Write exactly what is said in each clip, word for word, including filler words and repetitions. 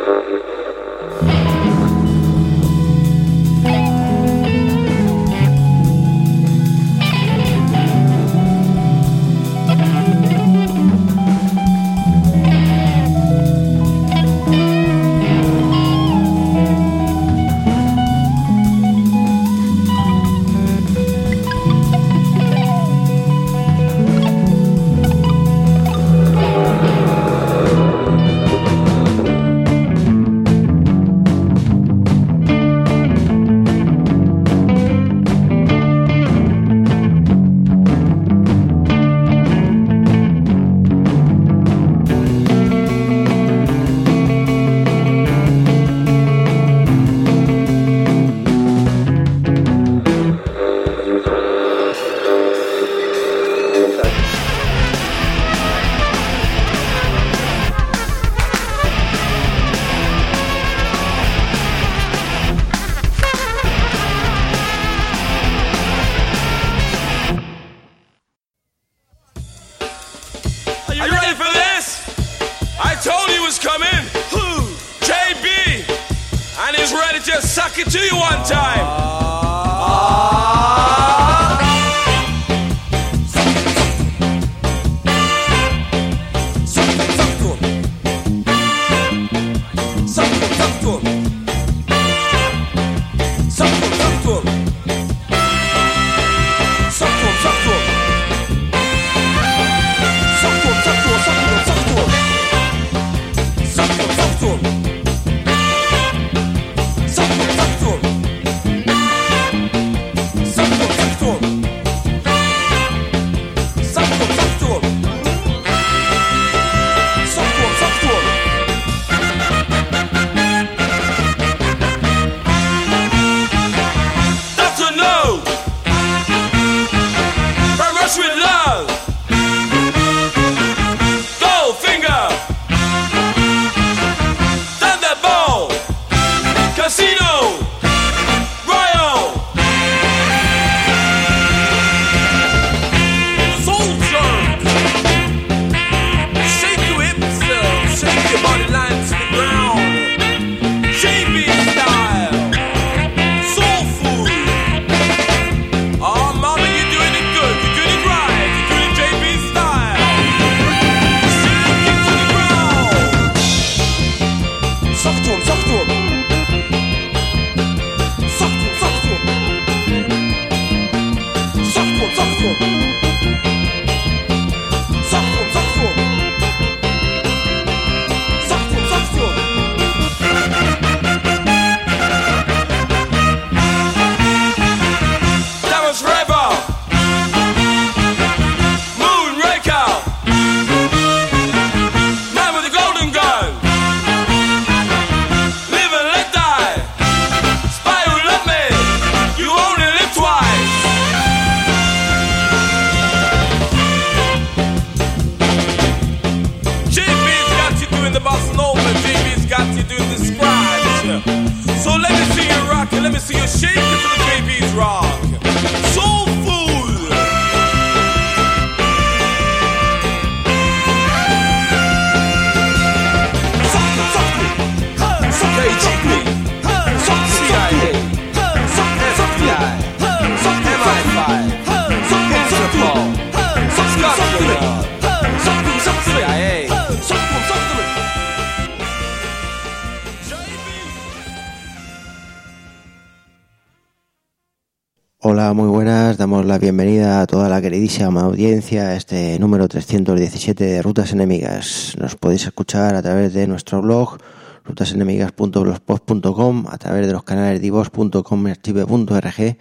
Hola, muy buenas. Damos la bienvenida a toda la queridísima audiencia a este número trescientos diecisiete de Rutas Enemigas. Nos podéis escuchar a través de nuestro blog rutas enemigas punto blogspot punto com, a través de los canales divos punto com y archive punto org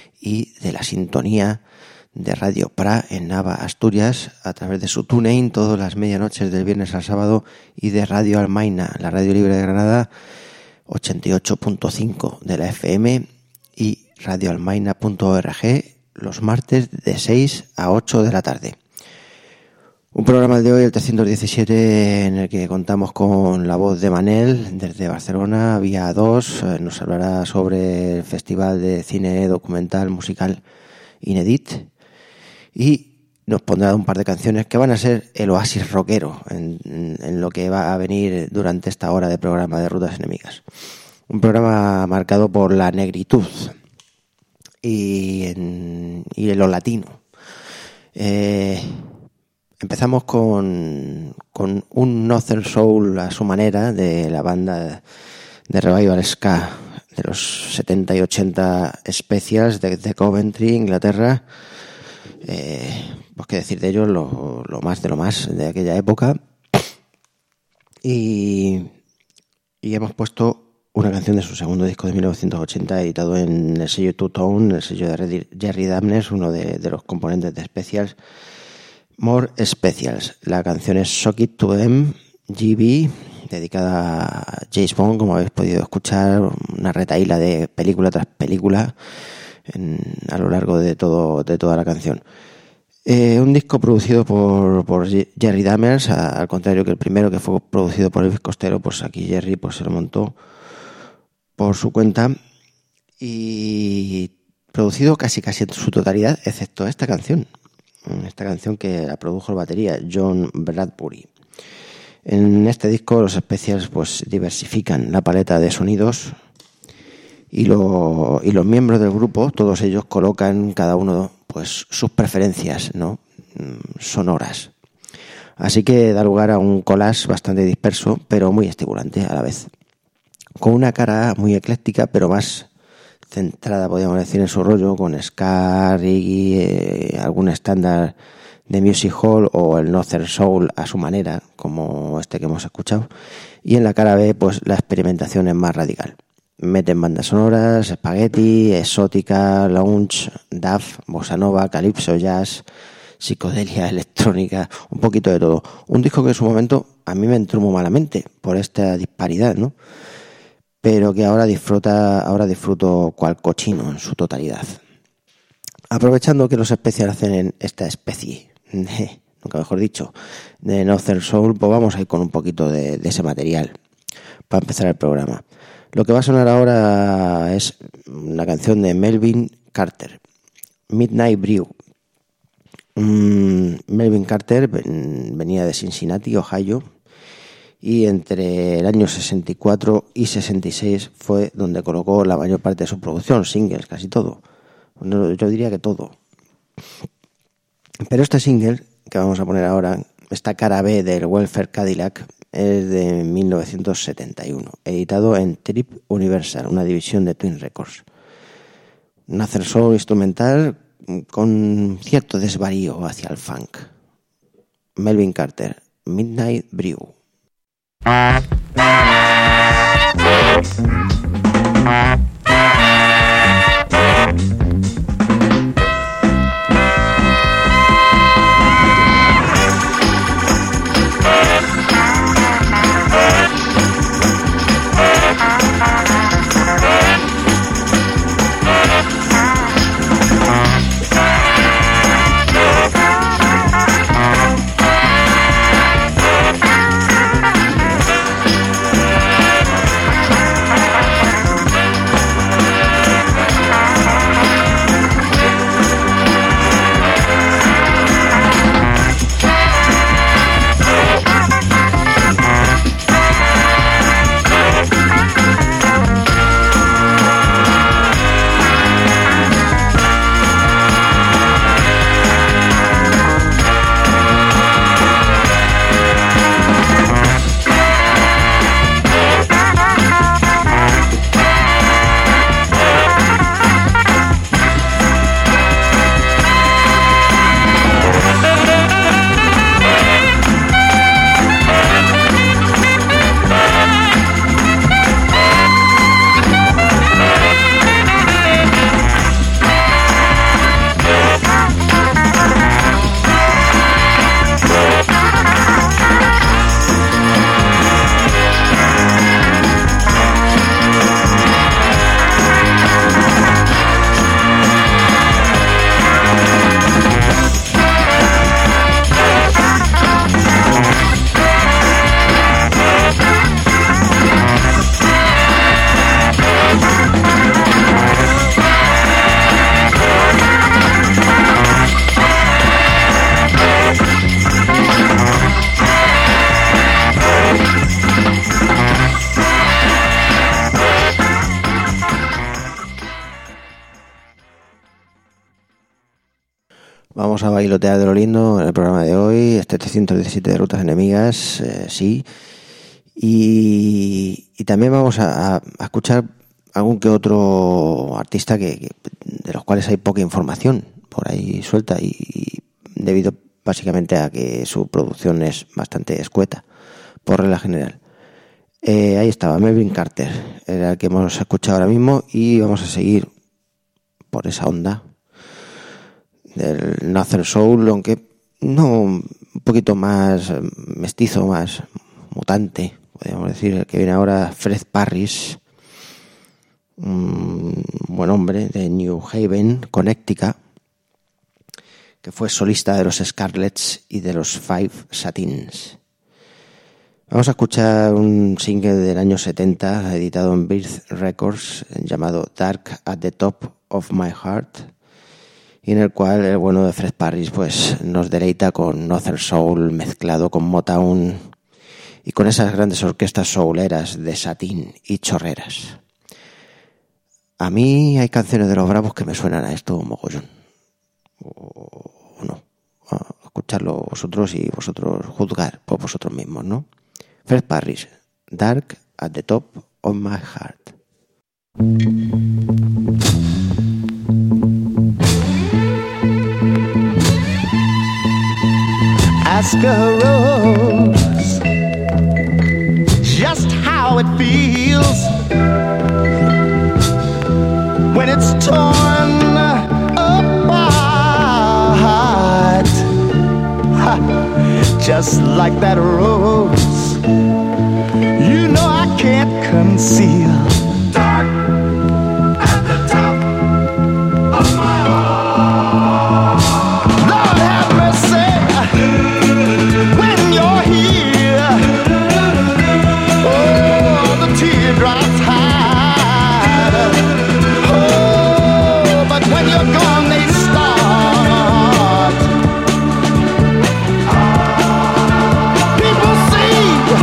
y de la sintonía de Radio Pra en Nava, Asturias, a través de su TuneIn todas las medianoches del viernes al sábado, y de Radio Almaina, la radio libre de Granada, ochenta y ocho punto cinco de la F M, y radio almaina punto org los martes de seis a ocho de la tarde. Un programa de hoy, el trescientos diecisiete, en el que contamos con la voz de Manel desde Barcelona, vía dos. Nos hablará sobre el Festival de Cine Documental Musical Inedit. Y nos pondrá un par de canciones que van a ser el oasis rockero en, en, en lo que va a venir durante esta hora de programa de Rutas Enemigas. Un programa marcado por la negritud y, en, y en lo latino. Eh, empezamos con, con un Northern Soul a su manera de la banda de revival ska de los setenta y ochenta Specials de, de Coventry, Inglaterra. Eh, pues qué decir de ellos, lo, lo más de lo más de aquella época. Y, y hemos puesto una canción de su segundo disco de mil novecientos ochenta, editado en el sello Two Tone, el sello de Jerry Damnes, uno de, de los componentes de Specials. More Specials. La canción es Shock It to Them, G B, dedicada a James Bond, como habéis podido escuchar, una retahíla de película tras película en, a lo largo de todo de toda la canción. Eh, un disco producido por, por Jerry Damnes, a, al contrario que el primero, que fue producido por Elvis Costello, pues aquí Jerry pues se lo montó por su cuenta y producido casi casi en su totalidad, excepto esta canción, esta canción que la produjo el batería John Bradbury. En este disco los Specials pues diversifican la paleta de sonidos y, lo, y los miembros del grupo, todos ellos colocan cada uno pues sus preferencias, ¿no?, sonoras. Así que da lugar a un collage bastante disperso, pero muy estimulante a la vez, con una cara muy ecléctica, pero más centrada, podríamos decir, en su rollo, con ska, reggae, eh, algún estándar de music hall o el Northern Soul a su manera, como este que hemos escuchado. Y en la cara B, pues la experimentación es más radical. Meten bandas sonoras, spaghetti, exótica, lounge, dub, bossa nova, calypso, jazz, psicodelia, electrónica, un poquito de todo. Un disco que en su momento a mí me entró muy malamente por esta disparidad, ¿no?, pero que ahora disfruta, ahora disfruto cual cochino en su totalidad. Aprovechando que los Specials hacen en esta especie de, nunca mejor dicho, de Northern Soul, pues vamos a ir con un poquito de, de ese material para empezar el programa. Lo que va a sonar ahora es una canción de Melvin Carter, Midnight Brew. Mm, Melvin Carter venía de Cincinnati, Ohio, y entre el año sesenta y cuatro y sesenta y seis fue donde colocó la mayor parte de su producción, singles, casi todo. Yo diría que todo. Pero este single que vamos a poner ahora, esta cara B del Welfare Cadillac, es de mil novecientos setenta y uno, editado en Trip Universal, una división de Twin Records. Un Northern Soul instrumental con cierto desvarío hacia el funk. Melvin Carter, Midnight Brew. Vamos a bailotear de lo lindo en el programa de hoy, este trescientos diecisiete de Rutas Enemigas, eh, sí. Y, y también vamos a, a escuchar algún que otro artista que, que de los cuales hay poca información por ahí suelta y, y debido básicamente a que su producción es bastante escueta por regla general. Eh, ahí estaba, Melvin Carter, era el que hemos escuchado ahora mismo y vamos a seguir por esa onda del Northern Soul, aunque no, un poquito más mestizo, más mutante, podríamos decir. El que viene ahora, Fred Parrish, un buen hombre de New Haven, Connecticut, que fue solista de los Scarlets y de los Five Satins. Vamos a escuchar un single del año setenta, editado en Birth Records, llamado Dark at the Top of My Heart, y en el cual el bueno de Fred Parrish pues, nos deleita con Northern Soul mezclado con Motown y con esas grandes orquestas souleras de satín y chorreras. A mí hay canciones de los Bravos que me suenan a esto mogollón. O no. A escucharlo vosotros y vosotros juzgar por vosotros mismos, ¿no? Fred Parrish, Dark at the Top of My Heart. Ask a rose just how it feels when it's torn apart, ha, just like that rose. You know I can't conceal. Dark at the top of my heart. Lord have mercy. When you're here, oh, the teardrops hide. Oh, but when you're gone, they start. People see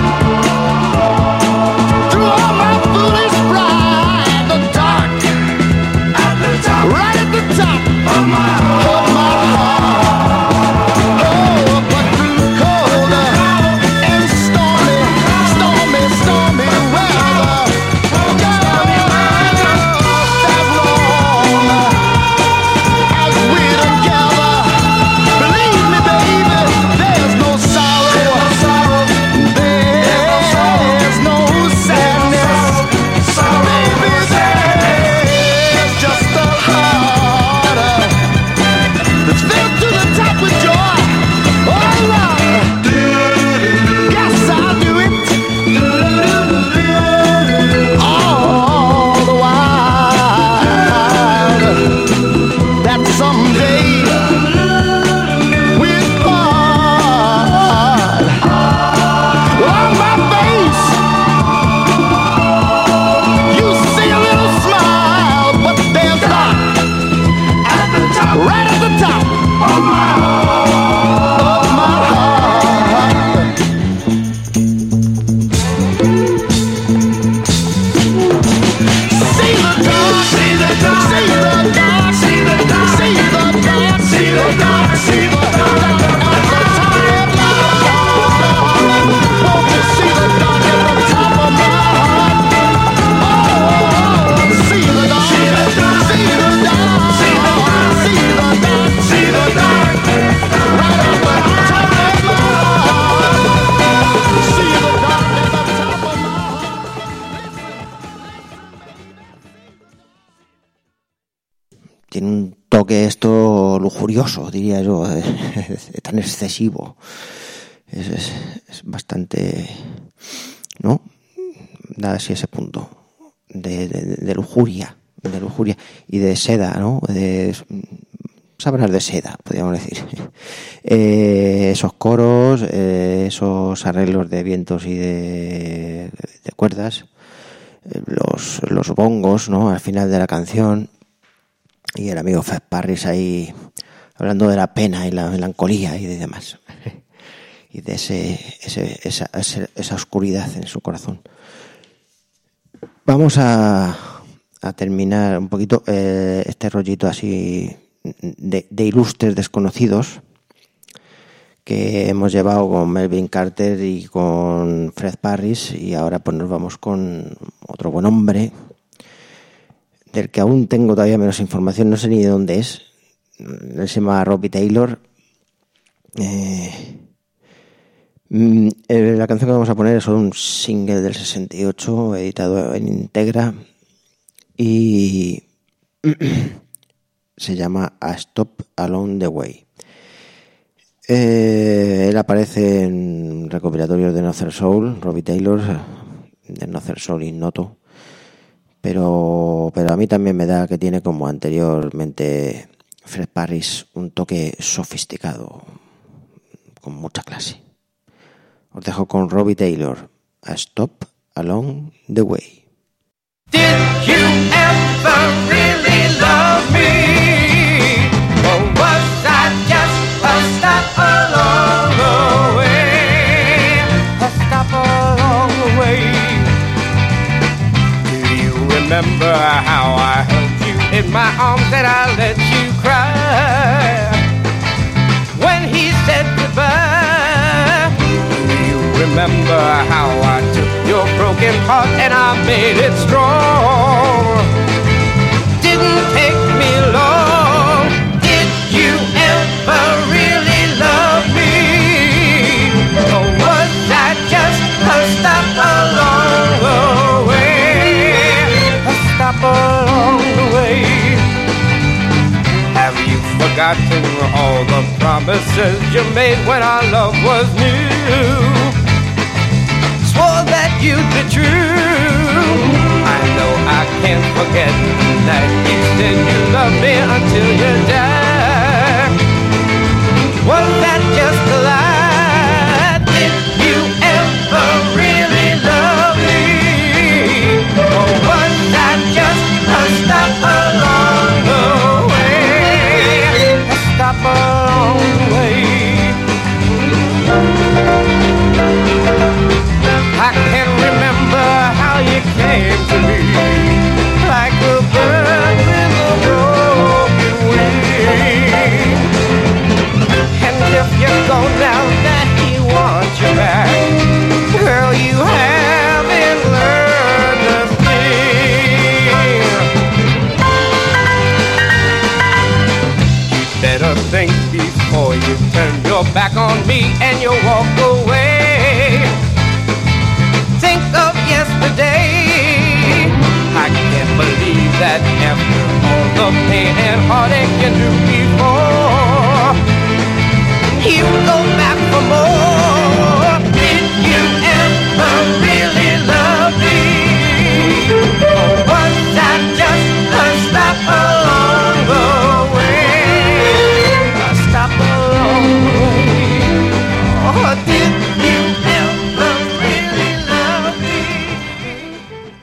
through all my foolish pride, the dark at the top, right at the top of my heart. Esto lujurioso, diría yo, tan excesivo, es, es, es bastante, ¿no? Da así ese punto de, de, de lujuria, de lujuria y de seda, ¿no? De sábanas de seda, podríamos decir. Eh, esos coros, eh, esos arreglos de vientos y de, de cuerdas, eh, los, los bongos, ¿no? Al final de la canción. Y el amigo Fred Parrish ahí hablando de la pena y la melancolía y de demás. Y de ese, ese, esa, esa oscuridad en su corazón. Vamos a, a terminar un poquito eh, este rollito así de, de ilustres desconocidos que hemos llevado con Melvin Carter y con Fred Parris, y ahora pues nos vamos con otro buen hombre del que aún tengo todavía menos información, no sé ni de dónde es. Él se llama Robbie Taylor. Eh, la canción que vamos a poner es solo un single del sesenta y ocho editado en Integra y se llama A Stop Along the Way. Eh, él aparece en recopilatorios de Northern Soul, Robbie Taylor, de Northern Soul ignoto, pero, pero a mí también me da que tiene, como anteriormente Fred Parris, un toque sofisticado, con mucha clase. Os dejo con Robbie Taylor, A Stop Along the Way. Did you ever really love me? Or was I just a stop along the way? A stop along the way. Do you remember how I held you in my arms and I let you cry? When he said goodbye, do you remember how I took your broken heart and I made it strong? Didn't take me long. Did you ever really love me? Or was I just a stop along the way? A stop along the way. Have you forgotten all the promises you made when our love was new? Swore that you'd be true. I know I can't forget that you said you loved me until you died. Was that just a lie? Did you ever really love me? Or was that just a stop along the way? A stop along the way. I can remember how you came to me, like a bird with a broken wing. And if you go now that he wants you back, girl, you haven't learned a thing. You better think before you turn your back on me and you walk away. Think of yesterday. I can't believe that after all the pain and heartache you knew before, you go back for more. Did you ever really love me? Or was that just a stop along the way? A stop along the way. Or did you ever really love me?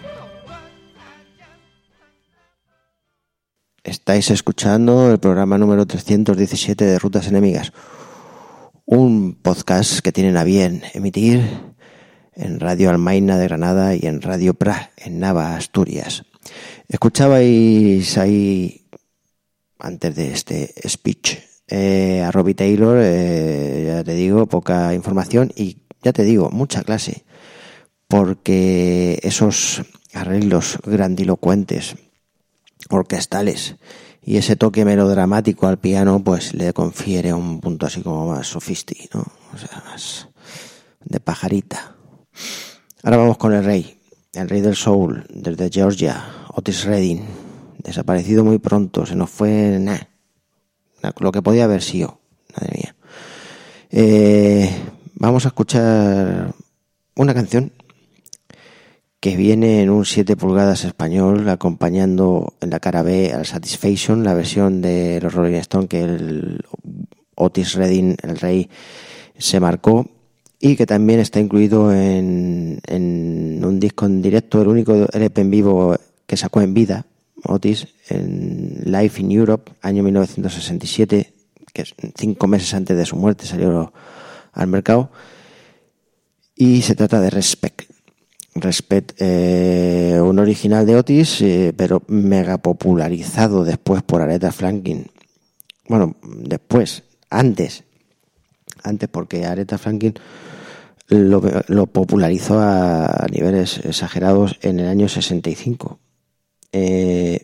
Estáis escuchando el programa número trescientos diecisiete de Rutas Enemigas, un podcast que tienen a bien emitir en Radio Almaina de Granada y en Radio Pra en Nava, Asturias. Escuchabais ahí, antes de este speech, eh, a Robbie Taylor, eh, ya te digo, poca información y ya te digo, mucha clase, porque esos arreglos grandilocuentes, orquestales y ese toque melodramático al piano pues le confiere un punto así como más sofisticado, ¿no? O sea, más de pajarita. Ahora vamos con el rey, el rey del soul, desde Georgia, Otis Redding, desaparecido muy pronto, se nos fue nah, lo que podía haber sido, madre mía. Eh, vamos a escuchar una canción que viene en un siete pulgadas español, acompañando en la cara B al Satisfaction, la versión de los Rolling Stones que el Otis Redding, el rey, se marcó, y que también está incluido en, en un disco en directo, el único L P en vivo que sacó en vida, Otis, en Live in Europe, año mil novecientos sesenta y siete, que es cinco meses antes de su muerte salió al mercado, y se trata de Respect. Respect, eh, un original de Otis, eh, pero mega popularizado después por Aretha Franklin. bueno, después, antes, antes porque Aretha Franklin lo, lo popularizó a, a niveles exagerados en el año sesenta y cinco. Eh,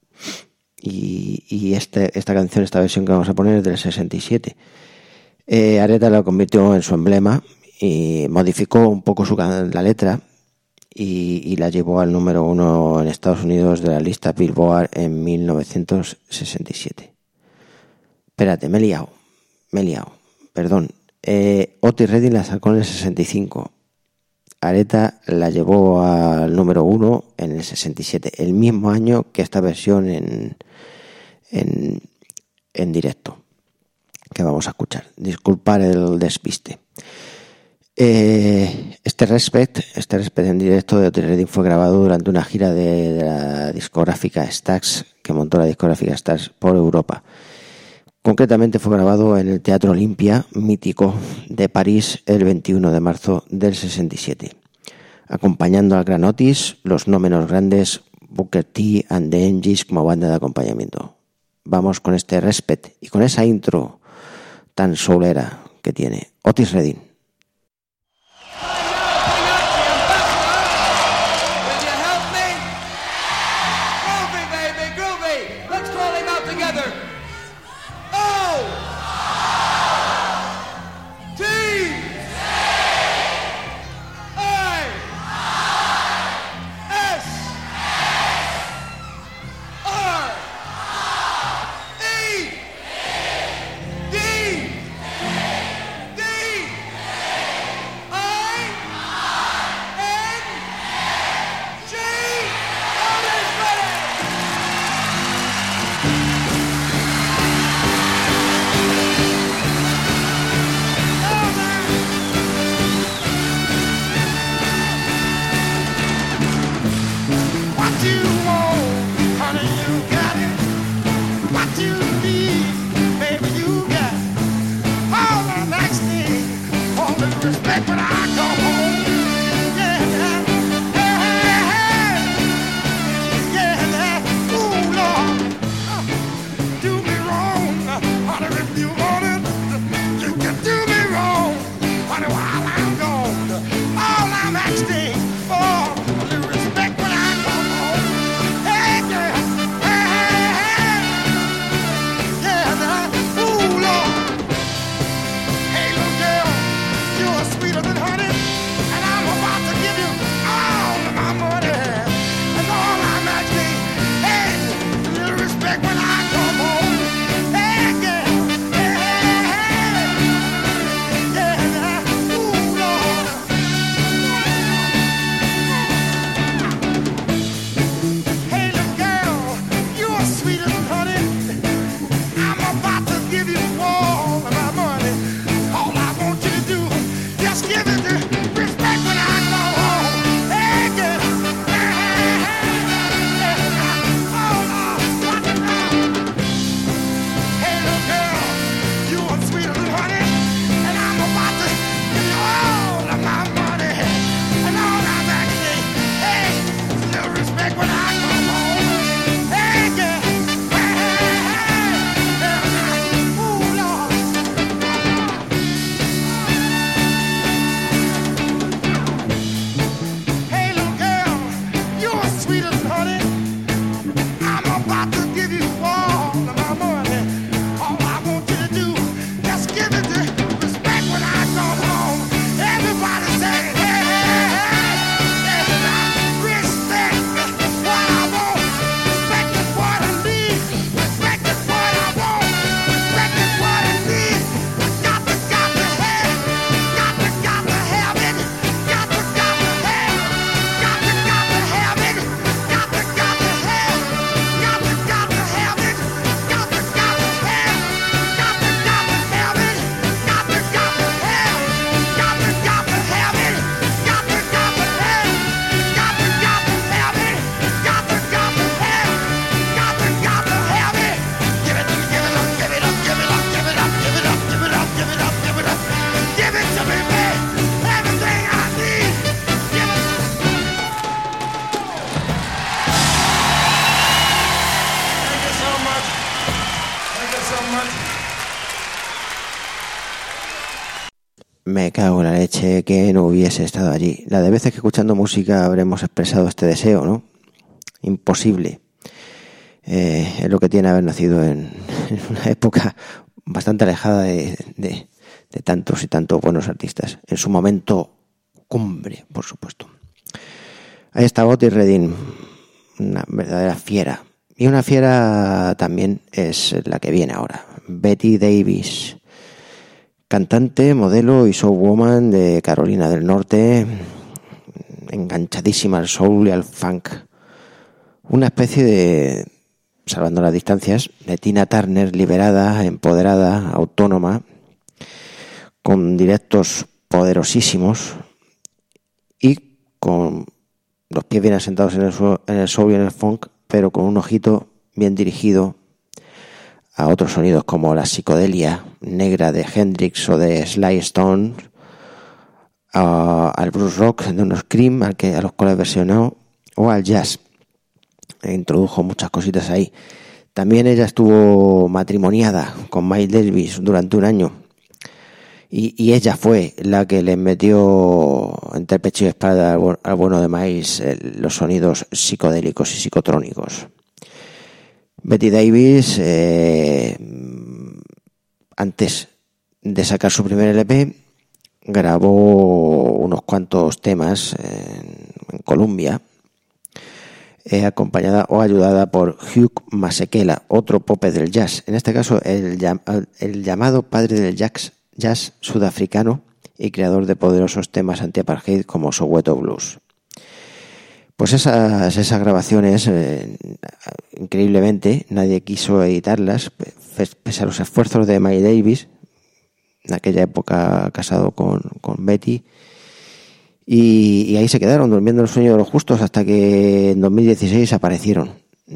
y y este, esta canción, esta versión que vamos a poner es del sesenta y siete. Eh, Aretha la convirtió en su emblema y modificó un poco su, la letra y, y la llevó al número uno en Estados Unidos de la lista Billboard en mil novecientos sesenta y siete. Espérate, me he liado, me he liado, perdón. Eh, Otis Redding la sacó en el sesenta y cinco. Aretha la llevó al número uno en el sesenta y siete, el mismo año que esta versión en, en, en directo que vamos a escuchar. Disculpar el despiste. Eh, este Respect, este Respect en directo de Otis Redding fue grabado durante una gira de, de la discográfica Stax, que montó la discográfica Stax por Europa. Concretamente fue grabado en el Teatro Olympia mítico de París el veintiuno de marzo del sesenta y siete, acompañando al gran Otis, los no menos grandes Booker T and the M Gs como banda de acompañamiento. Vamos con este Respect y con esa intro tan soulera que tiene Otis Redding. D Me cago en la leche que no hubiese estado allí. La de veces que escuchando música habremos expresado este deseo, ¿no? Imposible. Eh, es lo que tiene haber nacido en, en una época bastante alejada de, de, de tantos y tantos buenos artistas. En su momento cumbre, por supuesto. Ahí está Otis Redding, una verdadera fiera. Y una fiera también es la que viene ahora, Betty Davis, cantante, modelo y showwoman de Carolina del Norte, enganchadísima al soul y al funk. Una especie de, salvando las distancias, de Tina Turner liberada, empoderada, autónoma, con directos poderosísimos y con los pies bien asentados en el, en el soul y en el funk, pero con un ojito bien dirigido a otros sonidos como la psicodelia negra de Hendrix o de Sly Stone, a, al blues rock de unos Cream al que, a los cuales versionó, o al jazz. E introdujo muchas cositas ahí. También ella estuvo matrimoniada con Miles Davis durante un año y, y ella fue la que le metió entre pecho y espalda al, al bueno de Miles eh, los sonidos psicodélicos y psicotrónicos. Betty Davis, eh, antes de sacar su primer L P, grabó unos cuantos temas en, en Colombia, eh, acompañada o ayudada por Hugh Masekela, otro pope del jazz, en este caso el, el llamado padre del jazz, jazz sudafricano y creador de poderosos temas anti-apartheid como Soweto Blues. Pues esas, esas grabaciones, eh, increíblemente, nadie quiso editarlas, pese a los esfuerzos de Miles Davis, en aquella época casado con, con Betty, y, y ahí se quedaron durmiendo el sueño de los justos hasta que en dos mil dieciséis aparecieron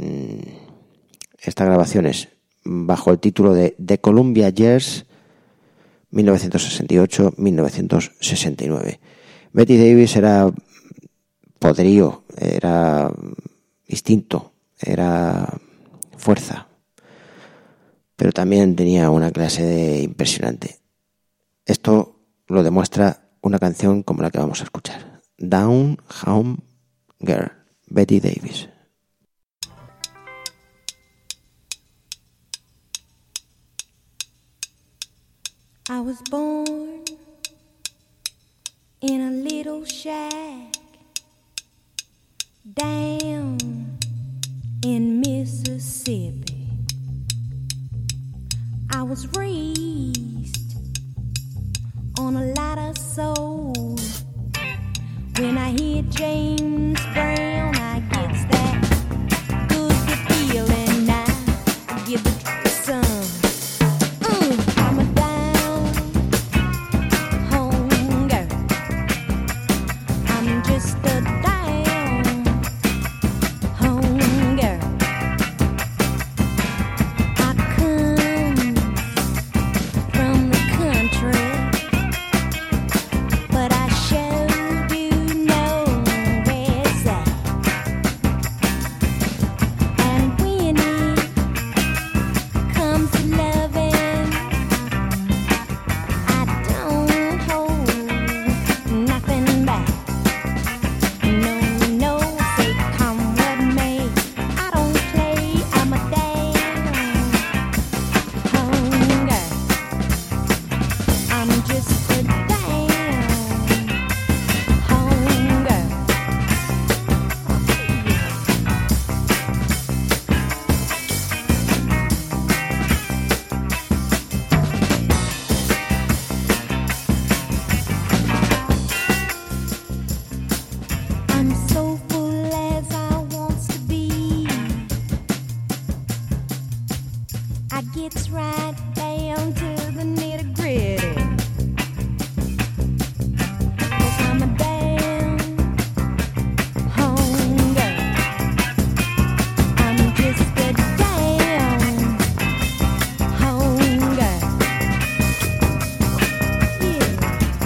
estas grabaciones bajo el título de The Columbia Years mil novecientos sesenta y ocho a mil novecientos sesenta y nueve. Betty Davis era poderío, era instinto, era fuerza, pero también tenía una clase de impresionante. Esto lo demuestra una canción como la que vamos a escuchar, Down Home Girl, Betty Davis. I was born in a little shack down in Mississippi. I was raised on a lot of soul. When I hear James Brown, I get that good feeling. I give the truth some. Mm, I'm a down home girl. I'm just a down home girl. I come from the country, but I sure do know where's that. And when it comes to loving, I don't hold nothing back. No, no, say come what may, I don't play, I'm a down home girl. I'm just a down home girl. I'm so full as I wants to be. I gets right down to the nitty gritty. Cause I'm a down home girl. I'm just a down home girl. Yeah.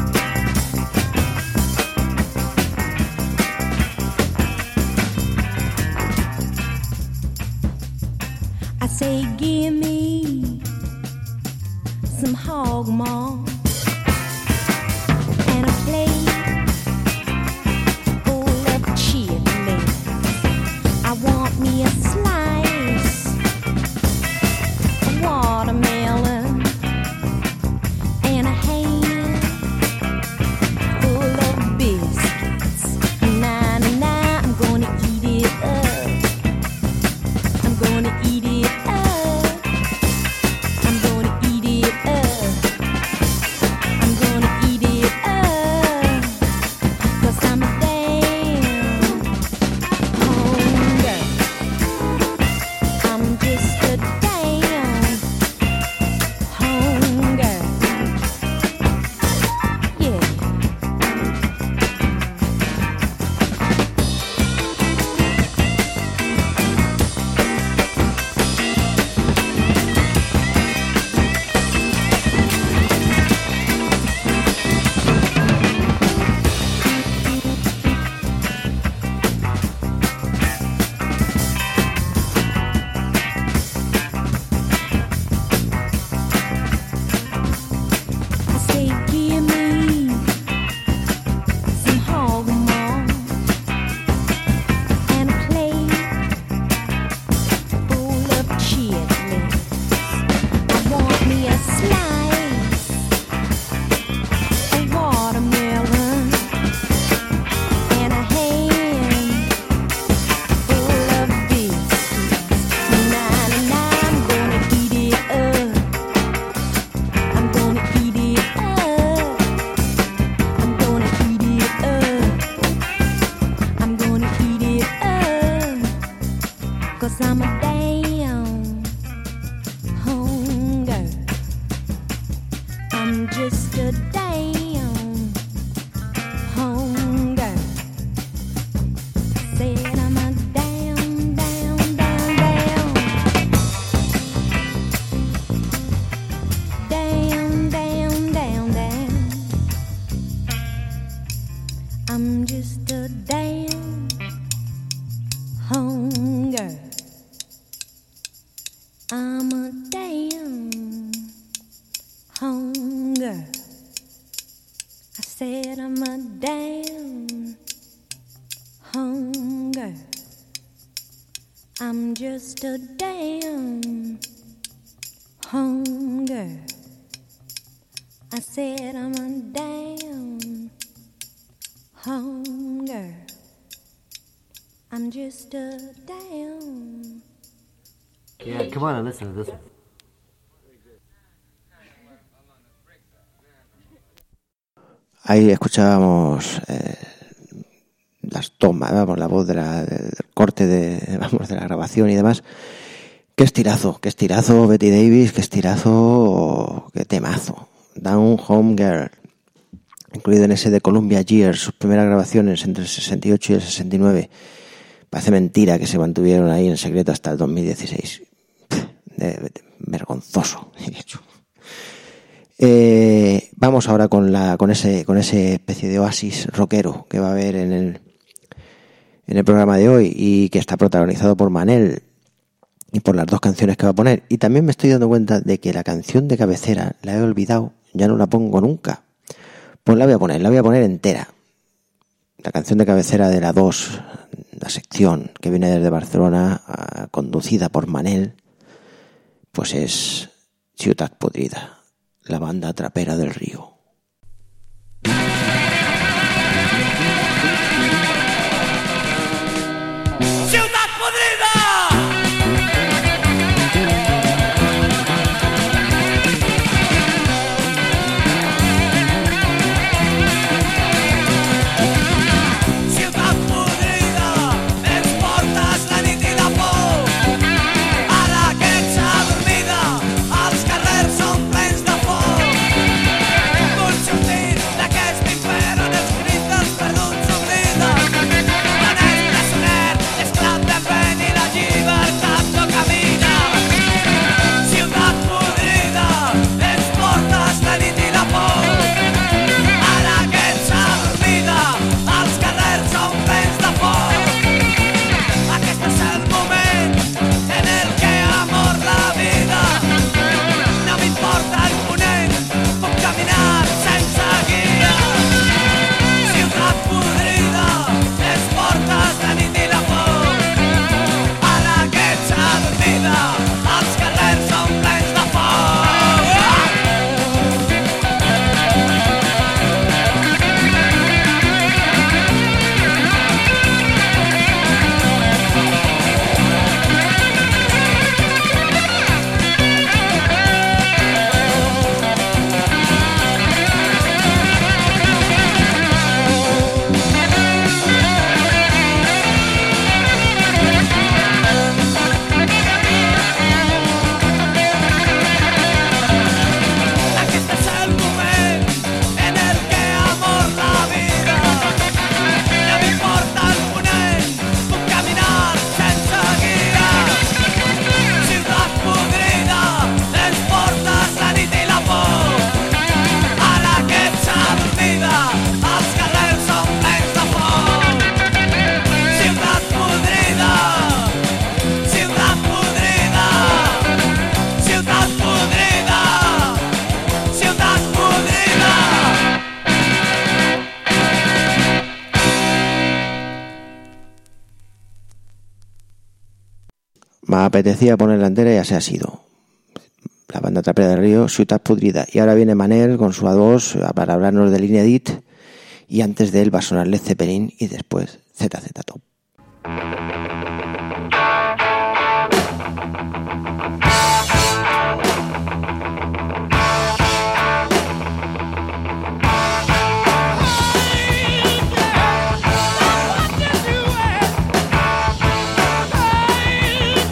I say, give me some hog maw. 'cause I'm a damn hunger. I'm just a damn hunger. Said I'm a damn, damn, damn, damn. Damn, damn, damn, damn. I'm just a damn hunger. I'm a damn hunger. I said I'm a damn hunger. I'm just a damn hunger. I said I'm a damn hunger. I'm just a damn. Yeah, come on and listen to this one. Ahí escuchábamos eh, las tomas, vamos, la voz de la, del corte de, vamos, de la grabación y demás. Qué estirazo, qué estirazo Betty Davis, qué estirazo, qué temazo. Down Home Girl, incluido en ese de Columbia Years, sus primeras grabaciones entre el sesenta y ocho y el sesenta y nueve. Parece mentira que se mantuvieron ahí en secreto hasta el dos mil dieciséis. Pff, de, de, vergonzoso, de hecho. Eh, vamos ahora con la con ese con ese especie de oasis rockero que va a haber en el en el programa de hoy y que está protagonizado por Manel y por las dos canciones que va a poner. Y también me estoy dando cuenta de que la canción de cabecera la he olvidado, ya no la pongo nunca. Pues la voy a poner, la voy a poner entera. La canción de cabecera de la dos, la sección que viene desde Barcelona, uh, conducida por Manel, pues es Ciutat Podrida, la banda trapera del río. ¡Ciutat Podrida! Me apetecía ponerla entera y así ha sido. La banda trapera del río, Ciutat Podrida. Y ahora viene Manel con su A dos para hablarnos del Inédit. Y antes de él va a sonar Led Zeppelin y después Z Z Top. Hey,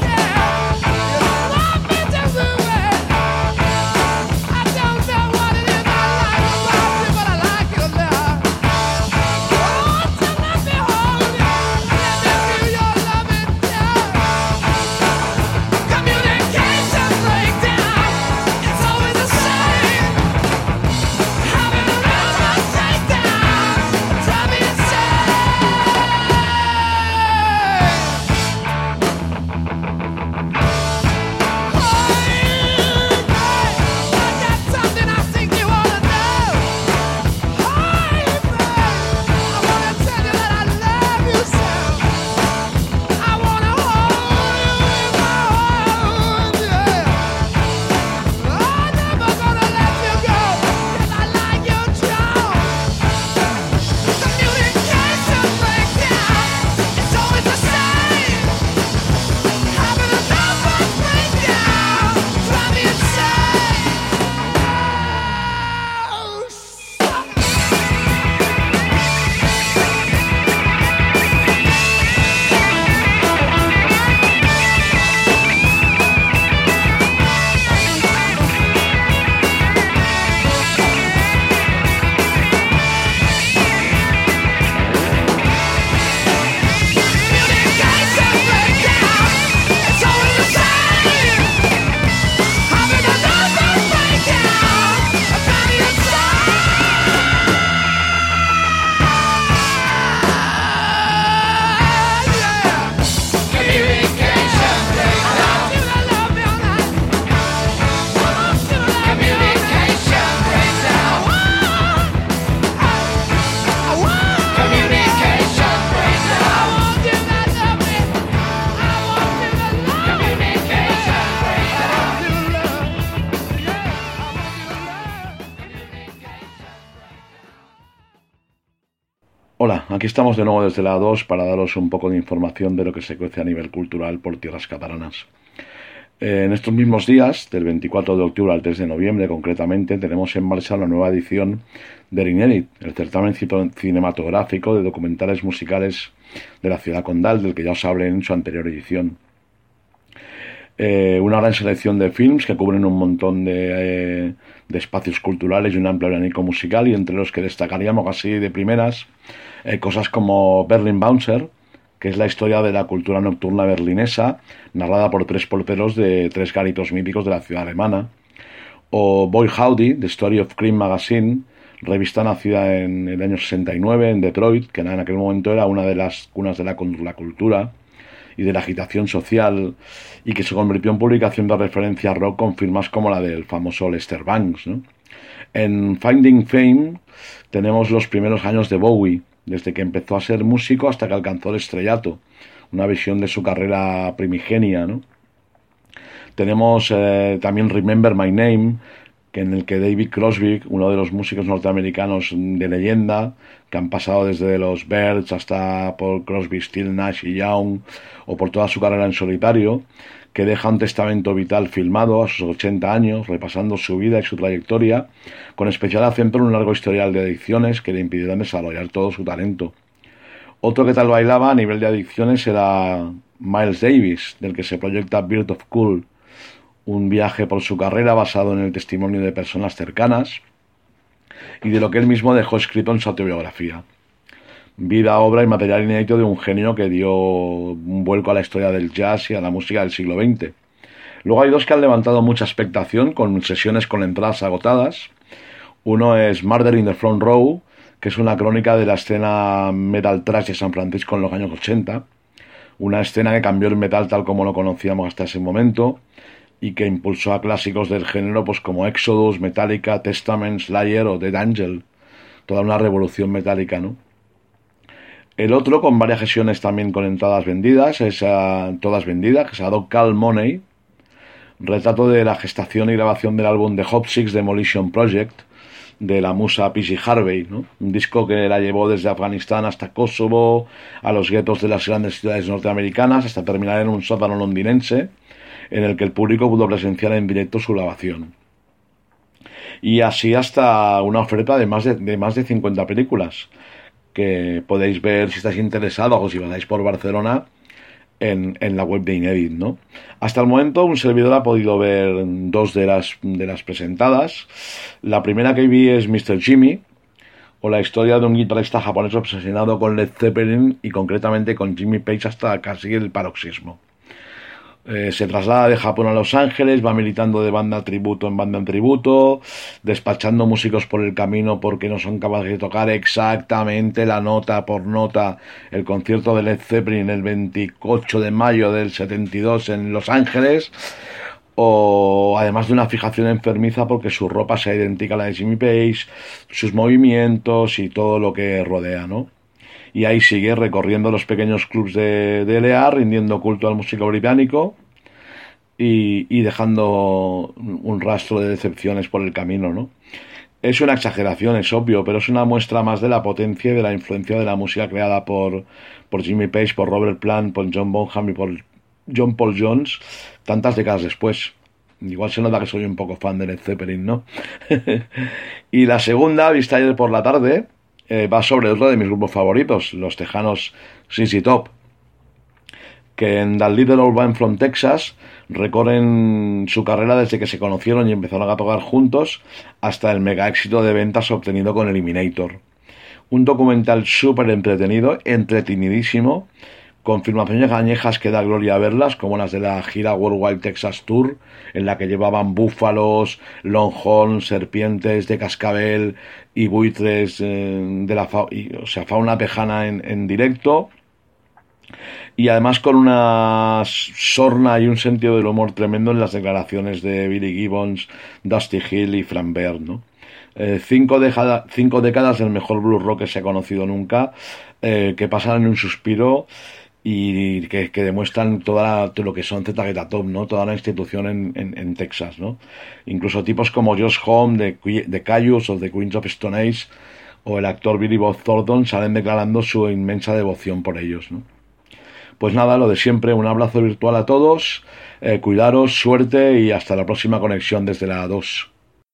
aquí estamos de nuevo desde la dos para daros un poco de información de lo que se cuece a nivel cultural por tierras catalanas. Eh, en estos mismos días, del veinticuatro de octubre al tres de noviembre concretamente, tenemos en marcha la nueva edición del INEDIT, el certamen cinematográfico de documentales musicales de la ciudad condal, del que ya os hablé en su anterior edición. Eh, una gran selección de films que cubren un montón de, eh, de espacios culturales y un amplio abanico musical, y entre los que destacaríamos así de primeras eh, cosas como Berlin Bouncer, que es la historia de la cultura nocturna berlinesa, narrada por tres porteros de tres garitos míticos de la ciudad alemana, o Boy Howdy, The Story of Cream Magazine, revista nacida en el año sesenta y nueve en Detroit, que en aquel momento era una de las cunas de la, la cultura y de la agitación social, y que se convirtió en publicación de referencia rock con firmas como la del famoso Lester Bangs, ¿no? En Finding Fame tenemos los primeros años de Bowie, desde que empezó a ser músico hasta que alcanzó el estrellato, una visión de su carrera primigenia, ¿no? Tenemos eh, también Remember My Name, que en el que David Crosby, uno de los músicos norteamericanos de leyenda, que han pasado desde los Byrds hasta por Crosby, Stills, Nash y Young, o por toda su carrera en solitario, que deja un testamento vital filmado a sus ochenta años, repasando su vida y su trayectoria, con especial acento en un largo historial de adicciones que le impidieron desarrollar todo su talento. Otro que tal bailaba a nivel de adicciones era Miles Davis, del que se proyecta Bird of Cool, un viaje por su carrera basado en el testimonio de personas cercanas y de lo que él mismo dejó escrito en su autobiografía. Vida, obra y material inédito de un genio que dio un vuelco a la historia del jazz y a la música del siglo veinte. Luego hay dos que han levantado mucha expectación con sesiones con entradas agotadas. Uno es Murder in the Front Row, que es una crónica de la escena metal thrash de San Francisco en los años ochenta, una escena que cambió el metal tal como lo conocíamos hasta ese momento, y que impulsó a clásicos del género pues como Exodus, Metallica, Testament, Slayer o Dead Angel. Toda una revolución metálica, ¿no? El otro, con varias sesiones también con entradas vendidas, es uh, todas vendidas, que es Dog Call Money, retrato de la gestación y grabación del álbum The Hot Six Demolition Project, de la musa P G Harvey, ¿no? Un disco que la llevó desde Afganistán hasta Kosovo, a los guetos de las grandes ciudades norteamericanas, hasta terminar en un sótano londinense, en el que el público pudo presenciar en directo su grabación. Y así hasta una oferta de más de, de más de cincuenta películas, que podéis ver si estáis interesados o si vais por Barcelona en, en la web de Inedit, ¿no? Hasta el momento un servidor ha podido ver dos de las, de las presentadas. La primera que vi es mister Jimmy, o la historia de un guitarrista japonés obsesionado con Led Zeppelin y concretamente con Jimmy Page hasta casi el paroxismo. Eh, se traslada de Japón a Los Ángeles, va militando de banda tributo en banda en tributo, despachando músicos por el camino porque no son capaces de tocar exactamente la nota por nota el concierto de Led Zeppelin el veintiocho de mayo del setenta y dos en Los Ángeles, o además de una fijación enfermiza porque su ropa sea idéntica a la de Jimmy Page, sus movimientos y todo lo que rodea, ¿no? Y ahí sigue recorriendo los pequeños clubs de, de L A, rindiendo culto al músico británico y, y dejando un rastro de decepciones por el camino, ¿no? Es una exageración, es obvio, pero es una muestra más de la potencia y de la influencia de la música creada por, por Jimmy Page, por Robert Plant, por John Bonham y por John Paul Jones, tantas décadas después. Igual se nota que soy un poco fan de Led Zeppelin, ¿no? Y la segunda, vista ayer por la tarde, Eh, va sobre otro de mis grupos favoritos, los tejanos Z Z Top, que en That Little Old Band from Texas recorren su carrera desde que se conocieron y empezaron a tocar juntos hasta el mega éxito de ventas obtenido con Eliminator. Un documental súper entretenido, entretenidísimo, con filmaciones añejas que da gloria verlas, como las de la gira Worldwide Texas Tour, en la que llevaban búfalos, longhorns, serpientes de cascabel y buitres eh, de la fa y, o sea, fauna tejana en, en directo, y además con una sorna y un sentido del humor tremendo en las declaraciones de Billy Gibbons, Dusty Hill y Frank Baird, ¿no? Eh, cinco, dejada, cinco décadas del mejor blues rock que se ha conocido nunca, eh, que pasan en un suspiro y que, que demuestran toda la, todo lo que son Z Z Top, ¿no? Toda la institución en, en, en Texas, ¿no? Incluso tipos como Josh Homme de, de Caius o de Queens of Stone Age o el actor Billy Bob Thornton salen declarando su inmensa devoción por ellos, ¿no? Pues nada, lo de siempre, un abrazo virtual a todos, eh, cuidaros, suerte y hasta la próxima conexión desde la A dos.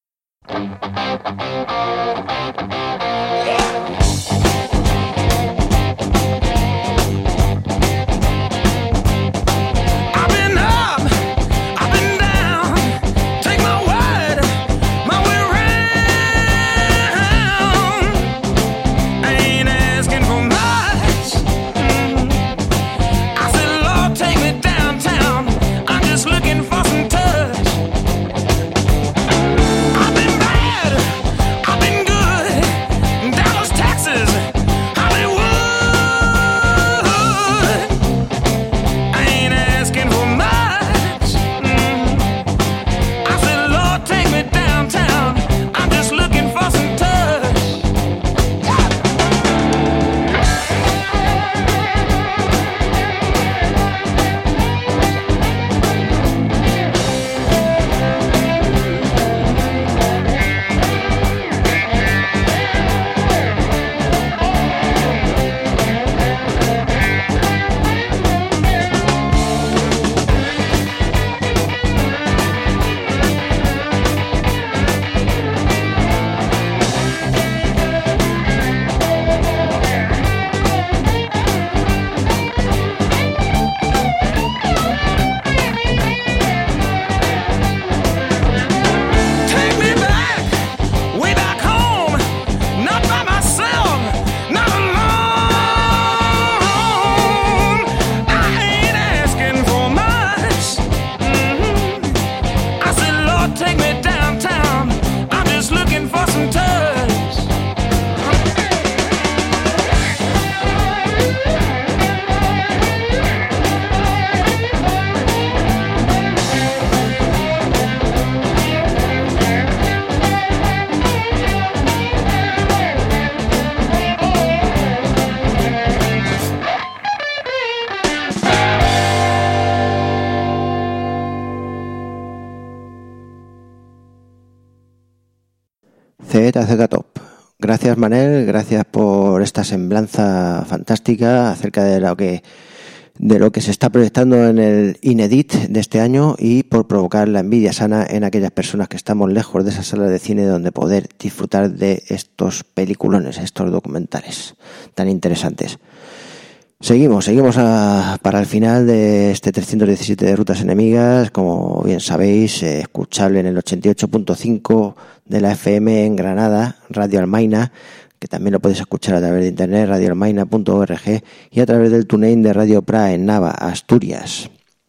Z Z Top. Gracias, Manel, gracias por esta semblanza fantástica acerca de lo que de lo que se está proyectando en el Inedit de este año y por provocar la envidia sana en aquellas personas que estamos lejos de esas salas de cine donde poder disfrutar de estos peliculones, estos documentales tan interesantes. Seguimos, seguimos a, para el final de este trescientos diecisiete de Rutas Enemigas, como bien sabéis, eh, escuchable en el ochenta y ocho punto cinco de la F M en Granada, Radio Almaina, que también lo podéis escuchar a través de internet, radio almaina punto org, y a través del TuneIn de Radio Pra en Nava, Asturias.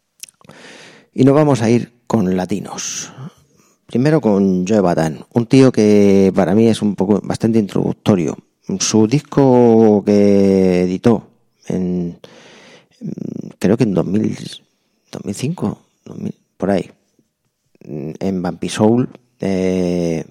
Y nos vamos a ir con latinos. Primero con Joe Bataan, un tío que para mí es un poco bastante introductorio. Su disco que editó en creo que en dos mil, dos mil cinco, dos mil, por ahí, en Vampy Soul, eh,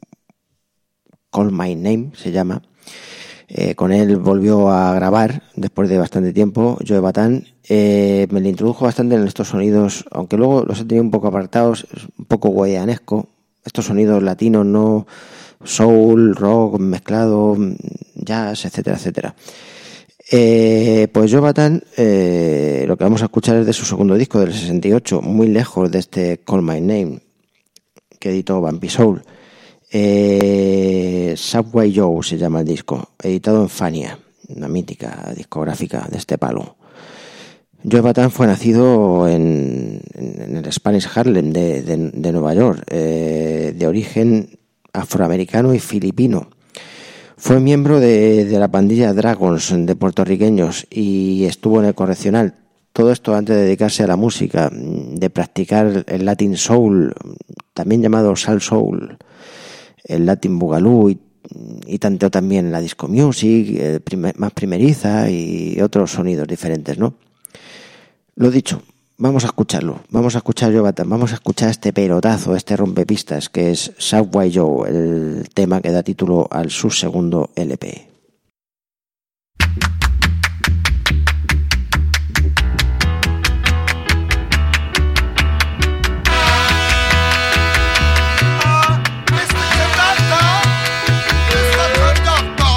Call My Name se llama. Eh, con él volvió a grabar después de bastante tiempo Joe Bataan. Eh, me le introdujo bastante en estos sonidos, aunque luego los he tenido un poco apartados, un poco guayanesco, estos sonidos latinos, no soul, rock mezclado, jazz, etcétera, etcétera. Eh, pues Joe Bataan, eh, lo que vamos a escuchar es de su segundo disco del sesenta y ocho, muy lejos de este Call My Name que editó Vampy Soul. Eh, Subway Joe se llama el disco, editado en Fania, una mítica discográfica de este palo. Joe Bataan fue nacido en, en el Spanish Harlem de, de, de Nueva York, eh, de origen afroamericano y filipino. Fue miembro de, de la pandilla Dragons de puertorriqueños y estuvo en el correccional. Todo esto antes de dedicarse a la música, de practicar el Latin Soul, también llamado Sal Soul, el Latin Boogaloo y, y tanteó también la disco music, eh, primer, más primeriza y otros sonidos diferentes, ¿no? Lo dicho, vamos a escucharlo, vamos a escuchar Joe Bataan, vamos a escuchar este pelotazo, este rompepistas que es Subway Joe, el tema que da título al su segundo L P. Doctor,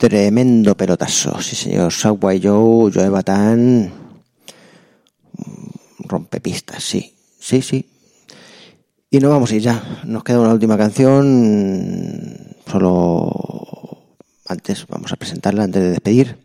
tremendo pelotazo, sí señor. Subway Joe, Joe Batán, rompepistas, sí, sí, sí. Y nos vamos a ir ya, nos queda una última canción, solo antes vamos a presentarla antes de despedir.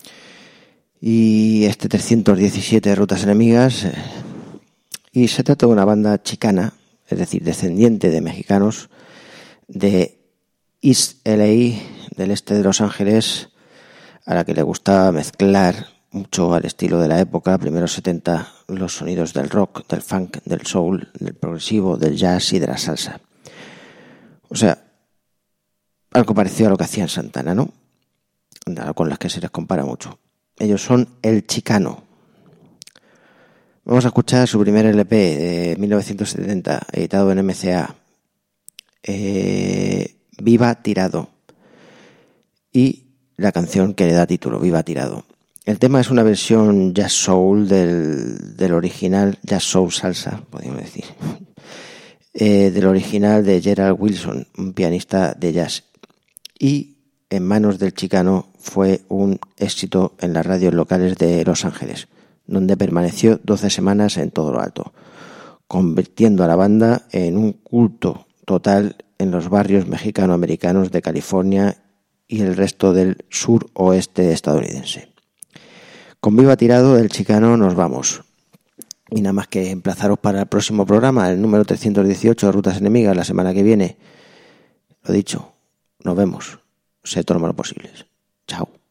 Y este trescientos diecisiete de Rutas Enemigas, eh, y se trata de una banda chicana, es decir, descendiente de mexicanos de East L A, del este de Los Ángeles, a la que le gustaba mezclar mucho al estilo de la época, primeros setenta, los sonidos del rock, del funk, del soul, del progresivo, del jazz y de la salsa. O sea, algo parecido a lo que hacían Santana, ¿no? Con las que se les compara mucho. Ellos son El Chicano. Vamos a escuchar su primer L P de mil novecientos setenta, editado en M C A, eh, Viva Tirado, y la canción que le da título, Viva Tirado. El tema es una versión jazz soul del, del original, jazz soul salsa, podríamos decir, eh, del original de Gerald Wilson, un pianista de jazz, y en manos del Chicano fue un éxito en las radios locales de Los Ángeles, donde permaneció doce semanas en todo lo alto, convirtiendo a la banda en un culto total en los barrios mexicano-americanos de California y el resto del suroeste estadounidense. Con Viva Tirado del Chicano nos vamos. Y nada más que emplazaros para el próximo programa, el número trescientos dieciocho de Rutas Enemigas, la semana que viene. Lo dicho, nos vemos. Sé todo lo malo posible. Chao.